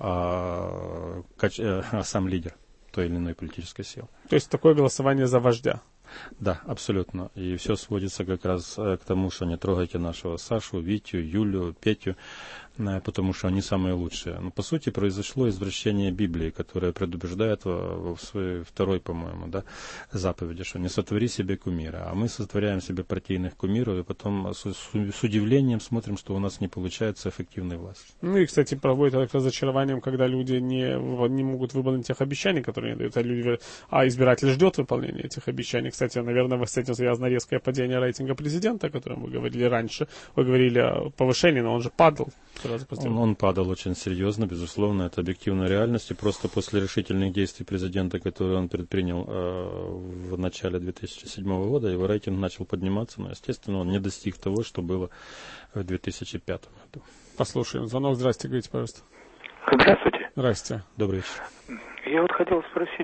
а сам лидер той или иной политической силы. То есть такое голосование за вождя. Да, абсолютно. И все сводится как раз к тому, что не трогайте нашего Сашу, Витю, Юлю, Петю, потому что они самые лучшие. Но по сути произошло извращение Библии, которая предупреждает в своей второй, по-моему, заповеди, что не сотвори себе кумира. А мы сотворяем себе партийных кумиров, и потом с удивлением смотрим, что у нас не получается эффективной власти. Ну и, кстати, проводят это разочарованием, когда люди не могут выполнить тех обещаний, которые они дают, а избиратель ждет выполнения этих обещаний. Кстати, наверное, с этим связано резкое падение рейтинга президента, о котором вы говорили раньше. Вы говорили о повышении, но он же падал. Он падал очень серьезно, безусловно, это объективная реальность. И просто после решительных действий президента, которые он предпринял в начале 2007 года, его рейтинг начал подниматься, но, естественно, он не достиг того, что было в 2005 году. Послушаем. Звонок. Здрасте, говорите, пожалуйста. Здравствуйте. Здрасте. Добрый вечер. Я вот хотел спросить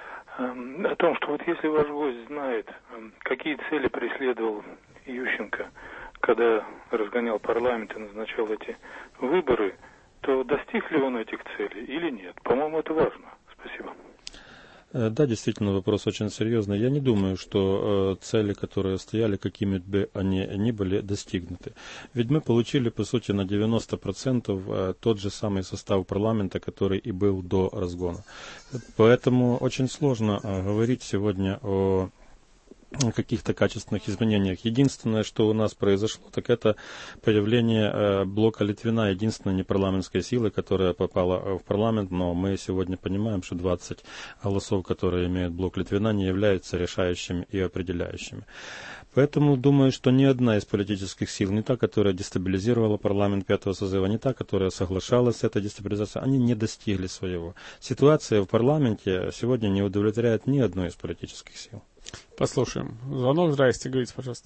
о том, что вот если ваш гость знает, какие цели преследовал Ющенко, когда разгонял парламент и назначал эти выборы, то достиг ли он этих целей или нет? По-моему, это важно. Спасибо. Да, действительно, вопрос очень серьезный. Я не думаю, что цели, которые стояли, какими бы они ни были, достигнуты. Ведь мы получили, по сути, на 90% тот же самый состав парламента, который и был до разгона. Поэтому очень сложно говорить сегодня о каких-то качественных изменениях. Единственное, что у нас произошло, так это появление блока Литвина, единственной непарламентской силы, которая попала в парламент, но мы сегодня понимаем, что 20 голосов, которые имеет блок Литвина, не являются решающими и определяющими. Поэтому думаю, что ни одна из политических сил, не та, которая дестабилизировала парламент 5-го созыва, не та, которая соглашалась с этой дестабилизацией, они не достигли своего. Ситуация в парламенте сегодня не удовлетворяет ни одной из политических сил. Послушаем. Звонок. Здрасте, говорите, пожалуйста.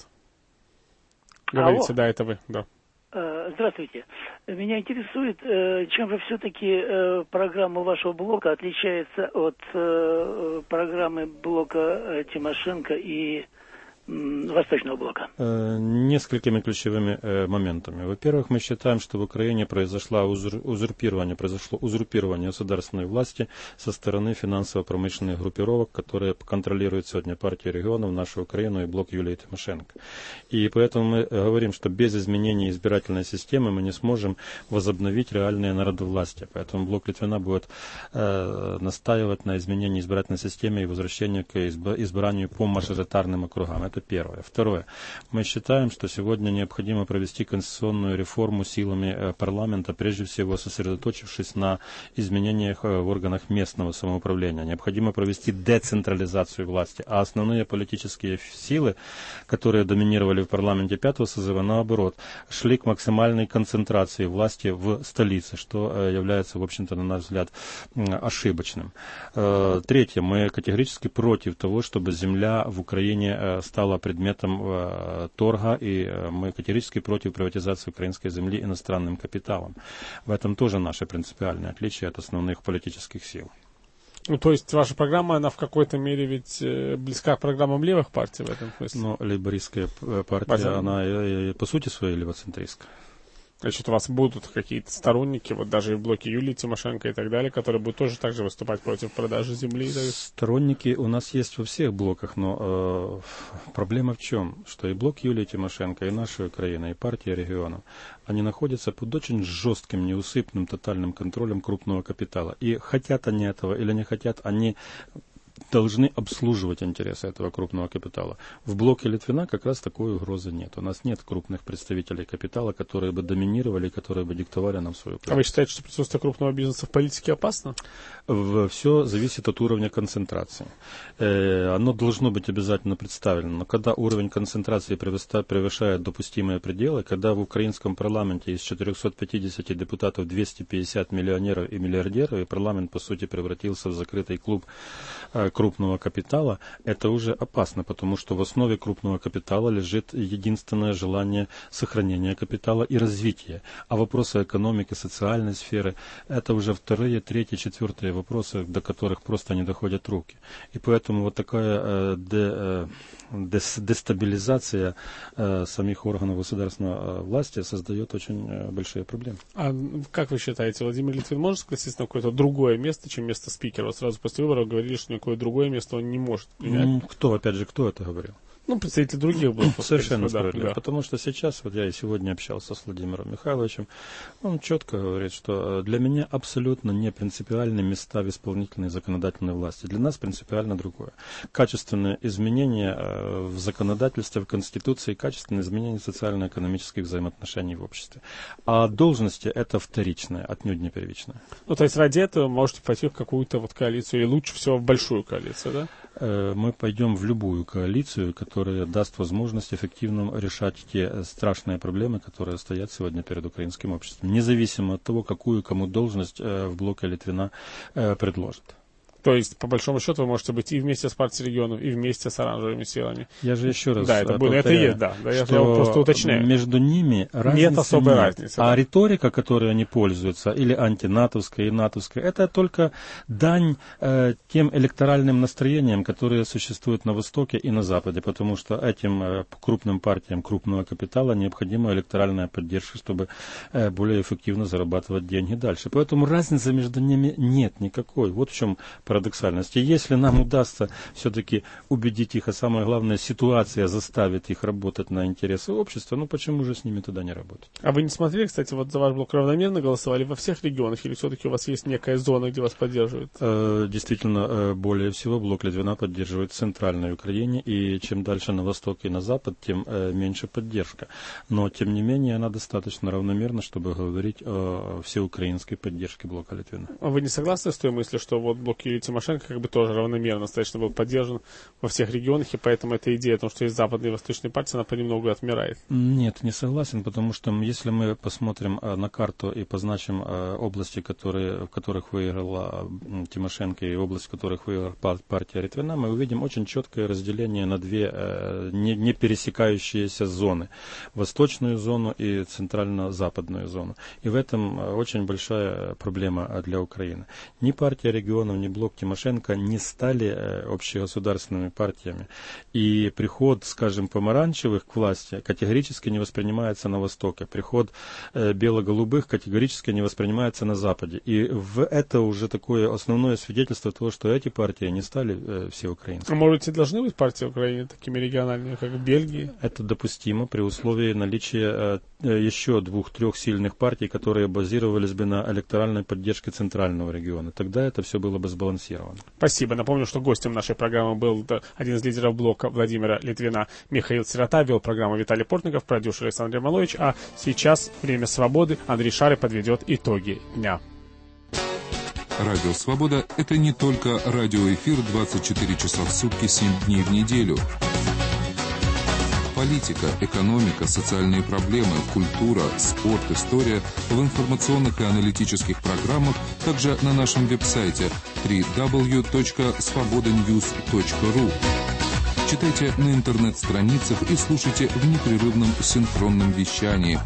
Говорите, да, это вы, да. Здравствуйте. Меня интересует, чем же все-таки программа вашего блока отличается от программы блока Тимошенко и Восточного блока? Несколькими ключевыми моментами. Во-первых, мы считаем, что в Украине произошло узурпирование государственной власти со стороны финансово-промышленных группировок, которые контролируют сегодня партию регионов, нашу Украину и блок Юлии Тимошенко. И поэтому мы говорим, что без изменения избирательной системы мы не сможем возобновить реальные народовластия. Поэтому блок Литвина будет настаивать на изменении избирательной системы и возвращении к избранию по мажоритарным округам. Это первое. Второе. Мы считаем, что сегодня необходимо провести конституционную реформу силами парламента, прежде всего сосредоточившись на изменениях в органах местного самоуправления. Необходимо провести децентрализацию власти, а основные политические силы, которые доминировали в парламенте 5-го созыва, наоборот, шли к максимальной концентрации власти в столице, что является, в общем-то, на наш взгляд, ошибочным. Третье. Мы категорически против того, чтобы земля в Украине стала предметом торга, и мы категорически против приватизации украинской земли иностранным капиталом. В этом тоже наше принципиальное отличие от основных политических сил. Ну, то есть ваша программа, она в какой-то мере ведь близка к программам левых партий в этом смысле? Ну, лейбористская партия, она по сути своей левоцентристская. Значит, у вас будут какие-то сторонники, вот даже и в блоке Юлии Тимошенко и так далее, которые будут тоже так же выступать против продажи земли? Сторонники у нас есть во всех блоках, но проблема в чем? Что и блок Юлии Тимошенко, и наша Украина, и партия регионов, они находятся под очень жестким, неусыпным, тотальным контролем крупного капитала. И хотят они этого или не хотят, они должны обслуживать интересы этого крупного капитала. В блоке Литвина как раз такой угрозы нет. У нас нет крупных представителей капитала, которые бы доминировали, которые бы диктовали нам свою правду. А вы считаете, что присутствие крупного бизнеса в политике опасно? Все зависит от уровня концентрации. Оно должно быть обязательно представлено. Но когда уровень концентрации превышает допустимые пределы, когда в украинском парламенте из 450 депутатов 250 миллионеров и миллиардеров, и парламент, по сути, превратился в закрытый клуб крупного капитала, это уже опасно, потому что в основе крупного капитала лежит единственное желание сохранения капитала и развития. А вопросы экономики, социальной сферы, это уже вторые, третьи, четвертые вопросы, до которых просто не доходят руки. И поэтому вот такая дестабилизация самих органов государственной власти создает очень большие проблемы. А как вы считаете, Владимир Литвин может согласиться на какое-то другое место, чем место спикера? Вот сразу после выборов говорили, что никакое другое место он не может принять. Кто это говорил? Представители других блоков. Совершенно справедливо. Да. Потому что сейчас, вот я и сегодня общался с Владимиром Михайловичем, он четко говорит, что для меня абсолютно не принципиальны места в исполнительной и законодательной власти. Для нас принципиально другое. Качественные изменения в законодательстве, в Конституции, качественные изменения социально-экономических взаимоотношений в обществе. А должности это вторичное, отнюдь не первичное. То есть ради этого можете пойти в какую-то вот коалицию, или лучше всего в большую коалицию, да? Мы пойдем в любую коалицию, которая даст возможность эффективно решать те страшные проблемы, которые стоят сегодня перед украинским обществом, независимо от того, какую кому должность в блоке Литвина предложат. То есть, по большому счету, вы можете быть и вместе с партией регионов, и вместе с оранжевыми силами. Я же еще раз повторяю, это есть, да. Я просто уточняю. Между ними нет особой разницы. А да. Риторика, которой они пользуются, или антинатовская и натовская, это только дань тем электоральным настроениям, которые существуют на Востоке и на Западе, потому что этим крупным партиям крупного капитала необходима электоральная поддержка, чтобы более эффективно зарабатывать деньги дальше. Поэтому разницы между ними нет никакой. Вот в чем парадоксальности. Если нам удастся все-таки убедить их, а самое главное, ситуация заставит их работать на интересы общества, почему же с ними тогда не работать? А вы не смотрели, кстати, вот за ваш блок равномерно голосовали во всех регионах, или все-таки у вас есть некая зона, где вас поддерживают? Действительно, более всего блок Литвина поддерживает в Центральной Украине, и чем дальше на восток и на запад, тем меньше поддержка. Но, тем не менее, она достаточно равномерна, чтобы говорить о всеукраинской поддержке блока Литвина. А вы не согласны с той мыслью, что вот блок Юлии Тимошенко тоже равномерно достаточно был поддержан во всех регионах, и поэтому эта идея о том, что есть западные и восточные партии, она понемногу отмирает? Нет, не согласен, потому что если мы посмотрим на карту и позначим области, в которых выиграла Тимошенко, и области, в которых выиграла партия Литвина, мы увидим очень четкое разделение на две не пересекающиеся зоны. Восточную зону и центрально-западную зону. И в этом очень большая проблема для Украины. Ни партия регионов, ни блок Тимошенко не стали общегосударственными партиями. И приход, скажем, помаранчевых к власти категорически не воспринимается на Востоке. Приход бело-голубых категорически не воспринимается на Западе. И это уже такое основное свидетельство того, что эти партии не стали всеукраинскими. А может, и должны быть партии в Украине такими региональными, как в Бельгии? Это допустимо при условии наличия еще 2-3 сильных партий, которые базировались бы на электоральной поддержке центрального региона. Тогда это все было бы сбалансировано. Спасибо. Напомню, что гостем нашей программы был один из лидеров блока Владимира Литвина Михаил Сирота, вел программу Виталий Портников, продюсер Александр Ермолович, а сейчас время свободы. Андрей Шары подведет итоги дня. Радио «Свобода» — это не только радиоэфир 24 часа в сутки, 7 дней в неделю. Политика, экономика, социальные проблемы, культура, спорт, история в информационных и аналитических программах, также на нашем веб-сайте www.svobodanews.ru. Читайте на интернет-страницах и слушайте в непрерывном синхронном вещании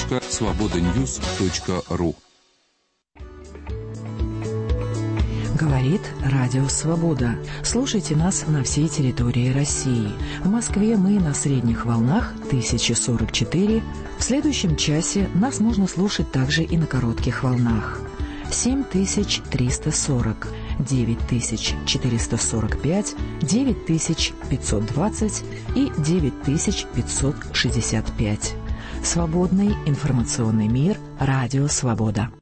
www.svobodanews.ru. Говорит Радио Свобода. Слушайте нас на всей территории России. В Москве мы на средних волнах 1044. В следующем часе нас можно слушать также и на коротких волнах. 7340, 9445, 9520 и 9565. Свободный информационный мир. Радио Свобода.